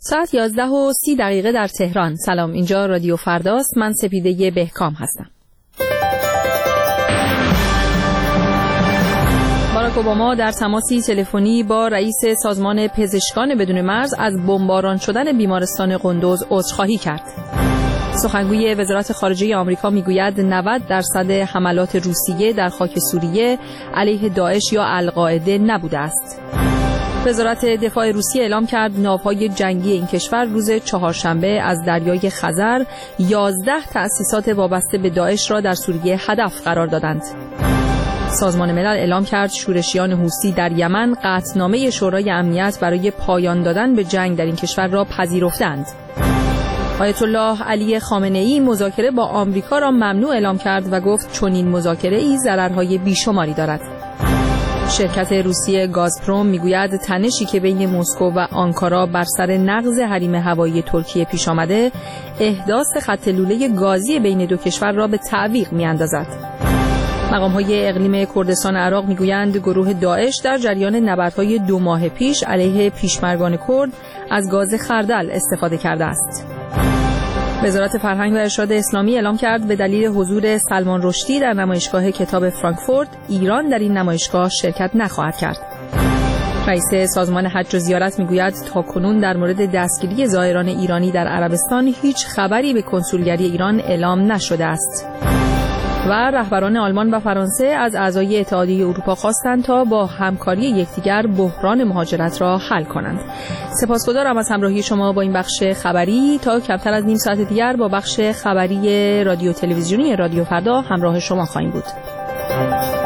ساعت 11:30 در تهران. سلام، اینجا رادیو فرداست. من سپیده بهکام هستم. باراک اوباما در تماسی تلفنی با رئیس سازمان پزشکان بدون مرز از بمباران شدن بیمارستان قندوز عذرخواهی کرد. سخنگوی وزارت خارجه آمریکا میگوید 90% حملات روسیه در خاک سوریه علیه داعش یا القاعده نبوده است. وزارت دفاع روسیه اعلام کرد ناوهای جنگی این کشور روز چهارشنبه از دریای خزر 11 تأسیسات وابسته به داعش را در سوریه هدف قرار دادند. سازمان ملل اعلام کرد شورشیان حوثی در یمن قطعنامه شورای امنیت برای پایان دادن به جنگ در این کشور را پذیرفتند. آیت الله علی خامنه‌ای مذاکره با آمریکا را ممنوع اعلام کرد و گفت چنین مذاکره‌ای ضررهای بیشماری دارد. شرکت روسیه گازپروم میگوید تنشی که بین مسکو و آنکارا بر سر نقض حریم هوایی ترکیه پیش آمده، احداث خط لوله گازی بین دو کشور را به تعویق میاندازد. مقام‌های اقلیم کردستان عراق میگویند گروه داعش در جریان نبردهای 2 ماه پیش علیه پیشمرگان کرد از گاز خردل استفاده کرده است. وزارت فرهنگ و ارشاد اسلامی اعلام کرد به دلیل حضور سلمان رشدی در نمایشگاه کتاب فرانکفورت، ایران در این نمایشگاه شرکت نخواهد کرد. رئیس سازمان حج و زیارت میگوید تاکنون در مورد دستگیری زائران ایرانی در عربستان هیچ خبری به کنسولگری ایران اعلام نشده است. و رهبران آلمان و فرانسه از اعضای اتحادیه اروپا خواستند تا با همکاری یکدیگر بحران مهاجرت را حل کنند. سپاسگزارم از همراهی شما با این بخش خبری. تا کمتر از نیم ساعت دیگر با بخش خبری رادیو تلویزیونی رادیو فردا همراه شما خواهیم بود.